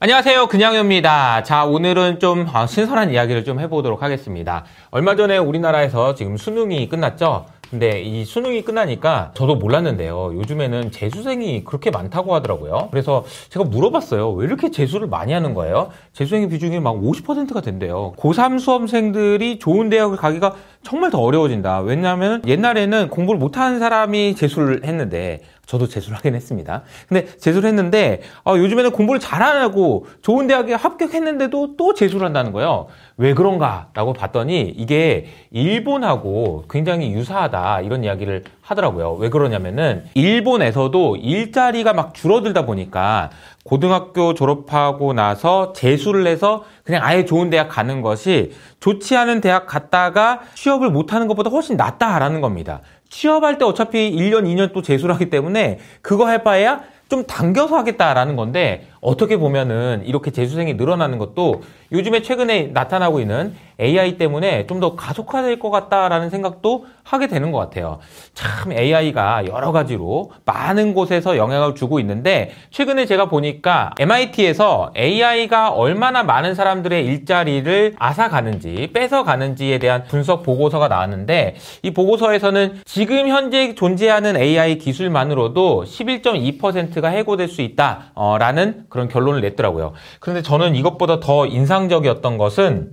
안녕하세요, 그냥요입니다. 자, 오늘은 좀 신선한 이야기를 좀 해보도록 하겠습니다. 얼마 전에 우리나라에서 지금 수능이 끝났죠? 근데 이 수능이 끝나니까 저도 몰랐는데요. 요즘에는 재수생이 그렇게 많다고 하더라고요. 그래서 제가 물어봤어요. 왜 이렇게 재수를 많이 하는 거예요? 재수생의 비중이 막 50%가 된대요. 고3 수험생들이 좋은 대학을 가기가 정말 더 어려워진다. 왜냐하면 옛날에는 공부를 못하는 사람이 재수를 했는데, 저도 재수를 하긴 했습니다. 근데 재수를 했는데 요즘에는 공부를 잘 안 하고 좋은 대학에 합격했는데도 또 재수를 한다는 거예요. 왜 그런가? 라고 봤더니 이게 일본하고 굉장히 유사하다 이런 이야기를 하더라고요. 왜 그러냐면은 일본에서도 일자리가 막 줄어들다 보니까 고등학교 졸업하고 나서 재수를 해서 그냥 아예 좋은 대학 가는 것이 좋지 않은 대학 갔다가 취업을 못하는 것보다 훨씬 낫다라는 겁니다. 취업할 때 어차피 1년, 2년 또 재수를 하기 때문에 그거 할 바에야 좀 당겨서 하겠다라는 건데, 어떻게 보면은 이렇게 재수생이 늘어나는 것도 요즘에 최근에 나타나고 있는 AI 때문에 좀 더 가속화될 것 같다라는 생각도 하게 되는 것 같아요. 참 AI가 여러 가지로 많은 곳에서 영향을 주고 있는데, 최근에 제가 보니까 MIT에서 AI가 얼마나 많은 사람들의 일자리를 앗아가는지, 뺏어가는지에 대한 분석 보고서가 나왔는데, 이 보고서에서는 지금 현재 존재하는 AI 기술만으로도 11.2%가 해고될 수 있다라는 그런 결론을 냈더라고요. 그런데 저는 이것보다 더 인상적이었던 것은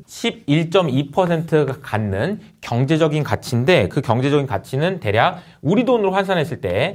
11.2%가 갖는 경제적인 가치인데, 그 경제적인 가치는 대략 우리 돈으로 환산했을 때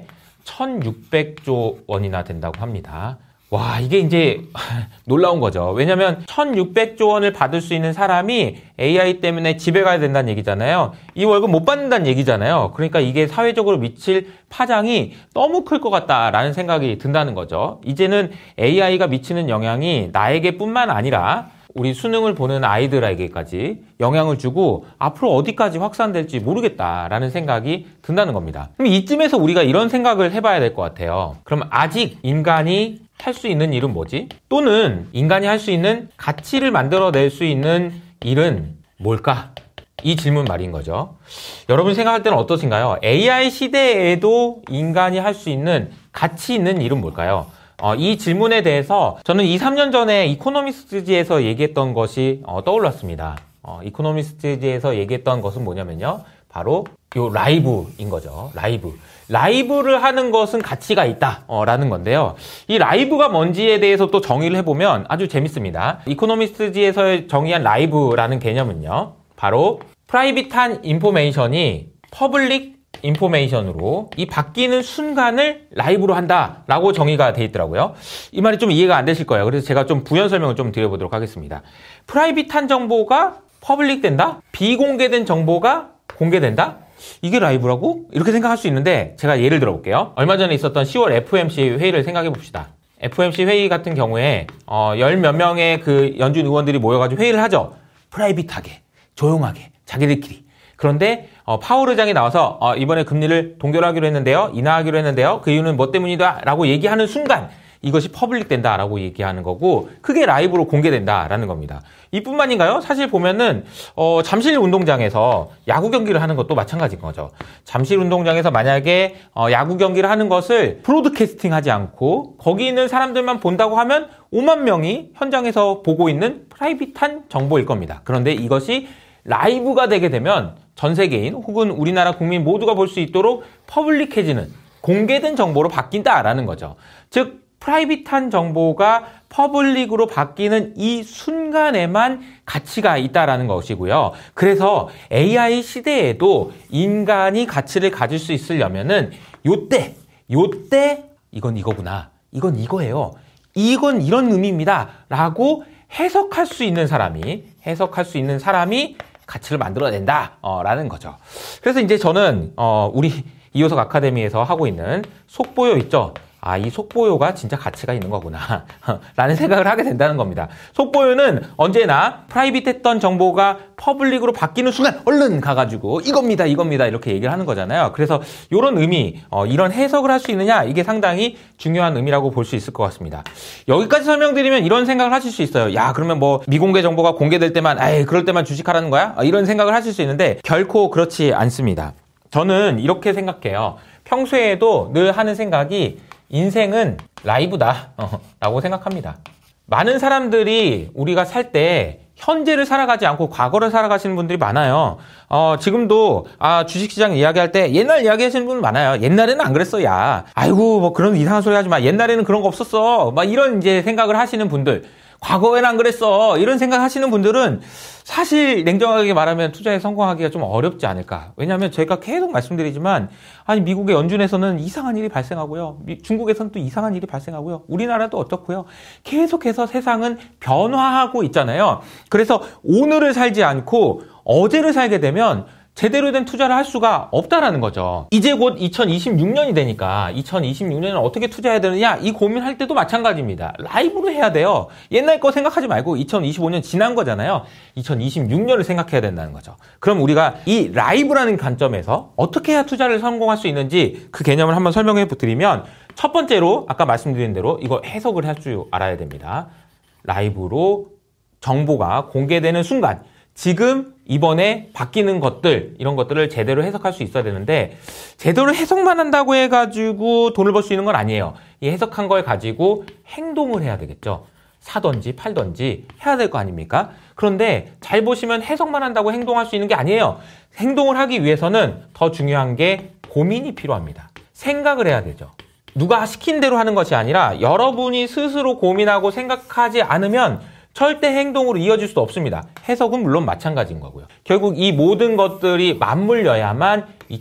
1,600조 원이나 된다고 합니다. 와, 이게 이제 놀라운 거죠. 왜냐면 1,600조 원을 받을 수 있는 사람이 AI 때문에 집에 가야 된다는 얘기잖아요. 이 월급 못 받는다는 얘기잖아요. 그러니까 이게 사회적으로 미칠 파장이 너무 클 것 같다라는 생각이 든다는 거죠. 이제는 AI가 미치는 영향이 나에게뿐만 아니라 우리 수능을 보는 아이들에게까지 영향을 주고 앞으로 어디까지 확산될지 모르겠다라는 생각이 든다는 겁니다. 그럼 이쯤에서 우리가 이런 생각을 해봐야 될 것 같아요. 그럼 아직 인간이 할 수 있는 일은 뭐지? 또는 인간이 할 수 있는 가치를 만들어낼 수 있는 일은 뭘까? 이 질문 말인 거죠. 여러분 생각할 때는 어떠신가요? AI 시대에도 인간이 할 수 있는 가치 있는 일은 뭘까요? 이 질문에 대해서 저는 2, 3년 전에 이코노미스트지에서 얘기했던 것이 떠올랐습니다. 이코노미스트지에서 얘기했던 것은 뭐냐면요. 바로 요 라이브인 거죠. 라이브를 하는 것은 가치가 있다 라는 건데요. 이 라이브가 뭔지에 대해서 또 정의를 해보면 아주 재밌습니다. 이코노미스트지에서 정의한 라이브라는 개념은요, 바로 프라이빗한 인포메이션이 퍼블릭 인포메이션으로 이 바뀌는 순간을 라이브로 한다라고 정의가 돼 있더라고요. 이 말이 좀 이해가 안 되실 거예요. 그래서 제가 좀 부연 설명을 좀 드려보도록 하겠습니다. 프라이빗한 정보가 퍼블릭 된다? 비공개된 정보가 공개된다? 이게 라이브라고? 이렇게 생각할 수 있는데, 제가 예를 들어볼게요. 얼마 전에 있었던 10월 FOMC 회의를 생각해 봅시다. FOMC 회의 같은 경우에 열 몇 명의 그 연준 의원들이 모여가지고 회의를 하죠. 프라이빗하게, 조용하게, 자기들끼리. 그런데 파월 의장이 나와서 이번에 금리를 동결하기로 했는데요, 인하하기로 했는데요, 그 이유는 뭐 때문이다 라고 얘기하는 순간 이것이 퍼블릭 된다라고 얘기하는 거고, 그게 라이브로 공개된다라는 겁니다. 이뿐만인가요? 사실 보면은 잠실 운동장에서 야구 경기를 하는 것도 마찬가지인 거죠. 잠실 운동장에서 만약에 야구 경기를 하는 것을 브로드캐스팅하지 않고 거기 있는 사람들만 본다고 하면 5만 명이 현장에서 보고 있는 프라이빗한 정보일 겁니다. 그런데 이것이 라이브가 되게 되면 전 세계인 혹은 우리나라 국민 모두가 볼 수 있도록 퍼블릭해지는, 공개된 정보로 바뀐다라는 거죠. 즉 프라이빗한 정보가 퍼블릭으로 바뀌는 이 순간에만 가치가 있다라는 것이고요. 그래서 AI 시대에도 인간이 가치를 가질 수 있으려면은 요때 이건 이거구나, 이건 이거예요, 이건 이런 의미입니다 라고 해석할 수 있는 사람이 가치를 만들어낸다 라는 거죠. 그래서 이제 저는 우리 이호석 아카데미에서 하고 있는 속보요 있죠. 이 속보요가 진짜 가치가 있는 거구나 라는 생각을 하게 된다는 겁니다. 속보요는 언제나 프라이빗했던 정보가 퍼블릭으로 바뀌는 순간 얼른 가가지고 이겁니다 이렇게 얘기를 하는 거잖아요. 그래서 이런 의미, 이런 해석을 할 수 있느냐, 이게 상당히 중요한 의미라고 볼 수 있을 것 같습니다. 여기까지 설명드리면 이런 생각을 하실 수 있어요. 야, 그러면 뭐 미공개 정보가 공개될 때만, 그럴 때만 주식하라는 거야? 이런 생각을 하실 수 있는데 결코 그렇지 않습니다. 저는 이렇게 생각해요. 평소에도 늘 하는 생각이 인생은 라이브다 라고 생각합니다. 많은 사람들이 우리가 살 때 현재를 살아가지 않고 과거를 살아가시는 분들이 많아요. 지금도 주식시장 이야기할 때 옛날 이야기하시는 분 많아요. 옛날에는 안 그랬어, 야. 아이고 뭐 그런 이상한 소리 하지 마. 옛날에는 그런 거 없었어. 막 이런 이제 생각을 하시는 분들. 과거에는 안 그랬어. 이런 생각 하시는 분들은 사실 냉정하게 말하면 투자에 성공하기가 좀 어렵지 않을까. 왜냐하면 저희가 계속 말씀드리지만 아니 미국의 연준에서는 이상한 일이 발생하고요. 중국에서는 또 이상한 일이 발생하고요. 우리나라도 어떻고요. 계속해서 세상은 변화하고 있잖아요. 그래서 오늘을 살지 않고 어제를 살게 되면 제대로 된 투자를 할 수가 없다라는 거죠. 이제 곧 2026년이 되니까 2026년에 어떻게 투자해야 되느냐 이 고민할 때도 마찬가지입니다. 라이브로 해야 돼요. 옛날 거 생각하지 말고 2025년 지난 거잖아요. 2026년을 생각해야 된다는 거죠. 그럼 우리가 이 라이브라는 관점에서 어떻게 해야 투자를 성공할 수 있는지 그 개념을 한번 설명해 드리면 첫 번째로 아까 말씀드린 대로 이거 해석을 할 줄 알아야 됩니다. 라이브로 정보가 공개되는 순간 지금 이번에 바뀌는 것들 이런 것들을 제대로 해석할 수 있어야 되는데 제대로 해석만 한다고 해가지고 돈을 벌 수 있는 건 아니에요. 이 해석한 걸 가지고 행동을 해야 되겠죠. 사든지 팔든지 해야 될 거 아닙니까? 그런데 잘 보시면 해석만 한다고 행동할 수 있는 게 아니에요. 행동을 하기 위해서는 더 중요한 게 고민이 필요합니다. 생각을 해야 되죠. 누가 시킨 대로 하는 것이 아니라 여러분이 스스로 고민하고 생각하지 않으면 절대 행동으로 이어질 수 없습니다. 해석은 물론 마찬가지인 거고요. 결국 이 모든 것들이 맞물려야만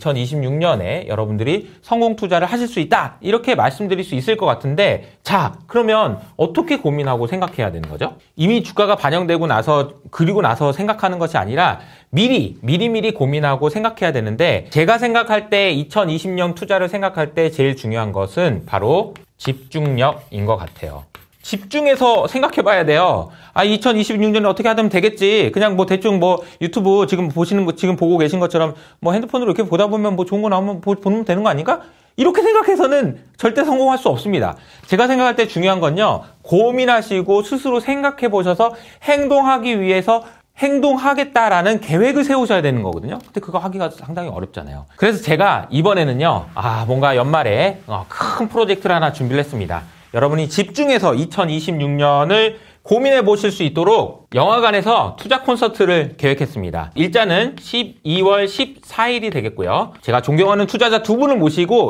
2026년에 여러분들이 성공 투자를 하실 수 있다. 이렇게 말씀드릴 수 있을 것 같은데 자, 그러면 어떻게 고민하고 생각해야 되는 거죠? 이미 주가가 반영되고 나서 그리고 나서 생각하는 것이 아니라 미리 고민하고 생각해야 되는데 제가 생각할 때 2020년 투자를 생각할 때 제일 중요한 것은 바로 집중력인 것 같아요. 집중해서 생각해 봐야 돼요. 2026년에 어떻게 하면 되겠지. 그냥 뭐 대충 뭐 유튜브 지금 지금 보고 계신 것처럼 뭐 핸드폰으로 이렇게 보다 보면 뭐 좋은 거 나오면 보면 되는 거 아닌가? 이렇게 생각해서는 절대 성공할 수 없습니다. 제가 생각할 때 중요한 건요. 고민하시고 스스로 생각해 보셔서 행동하기 위해서 행동하겠다라는 계획을 세우셔야 되는 거거든요. 근데 그거 하기가 상당히 어렵잖아요. 그래서 제가 이번에는요. 뭔가 연말에 큰 프로젝트를 하나 준비를 했습니다. 여러분이 집중해서 2026년을 고민해 보실 수 있도록 영화관에서 투자 콘서트를 계획했습니다. 일자는 12월 14일이 되겠고요. 제가 존경하는 투자자 두 분을 모시고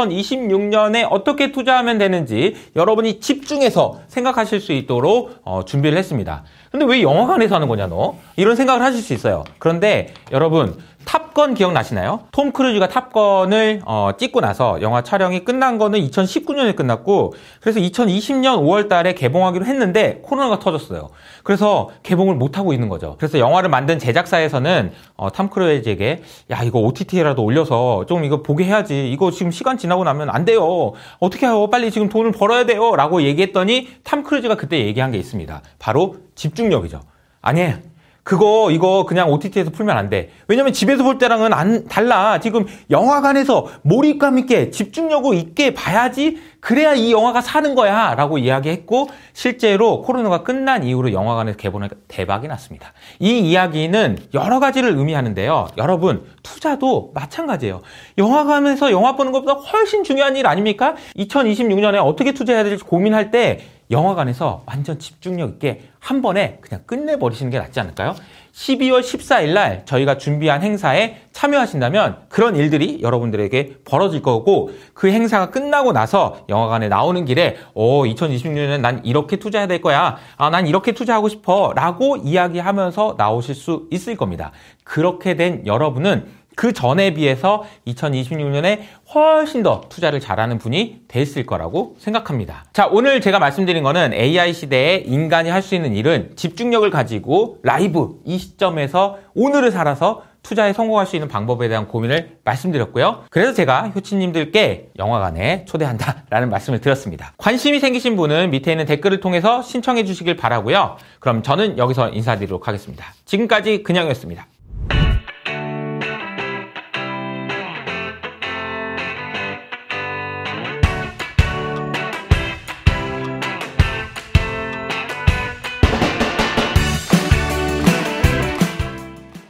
2026년에 어떻게 투자하면 되는지 여러분이 집중해서 생각하실 수 있도록 준비를 했습니다. 근데 왜 영화관에서 하는 거냐 너? 이런 생각을 하실 수 있어요. 그런데 여러분 탑건 기억나시나요? 톰 크루즈가 탑건을 찍고 나서 영화 촬영이 끝난 거는 2019년에 끝났고 그래서 2020년 5월 달에 개봉하기로 했는데 코로나가 터졌어요. 그래서 개봉을 못하고 있는 거죠. 그래서 영화를 만든 제작사에서는 톰 크루즈에게 야 이거 OTT에라도 올려서 좀 이거 보게 해야지. 이거 지금 시간 지나고 나면 안 돼요. 어떻게 해요? 빨리 지금 돈을 벌어야 돼요. 라고 얘기했더니 톰 크루즈가 그때 얘기한 게 있습니다. 바로 집중력이죠. 아니에요. 이거 그냥 OTT에서 풀면 안 돼. 왜냐면 집에서 볼 때랑은 달라. 지금 영화관에서 몰입감 있게 집중력 있게 봐야지 그래야 이 영화가 사는 거야 라고 이야기했고 실제로 코로나가 끝난 이후로 영화관에서 개봉하니까 대박이 났습니다. 이 이야기는 여러 가지를 의미하는데요. 여러분 투자도 마찬가지예요. 영화관에서 영화 보는 것보다 훨씬 중요한 일 아닙니까? 2026년에 어떻게 투자해야 될지 고민할 때 영화관에서 완전 집중력 있게 한 번에 그냥 끝내버리시는 게 낫지 않을까요? 12월 14일 날 저희가 준비한 행사에 참여하신다면 그런 일들이 여러분들에게 벌어질 거고 그 행사가 끝나고 나서 영화관에 나오는 길에 2026년에는 난 이렇게 투자해야 될 거야. 난 이렇게 투자하고 싶어 라고 이야기하면서 나오실 수 있을 겁니다. 그렇게 된 여러분은 그 전에 비해서 2026년에 훨씬 더 투자를 잘하는 분이 됐을 거라고 생각합니다. 자, 오늘 제가 말씀드린 거는 AI 시대에 인간이 할 수 있는 일은 집중력을 가지고 라이브 이 시점에서 오늘을 살아서 투자에 성공할 수 있는 방법에 대한 고민을 말씀드렸고요. 그래서 제가 효치님들께 영화관에 초대한다라는 말씀을 드렸습니다. 관심이 생기신 분은 밑에 있는 댓글을 통해서 신청해 주시길 바라고요. 그럼 저는 여기서 인사드리도록 하겠습니다. 지금까지 그냥이었습니다.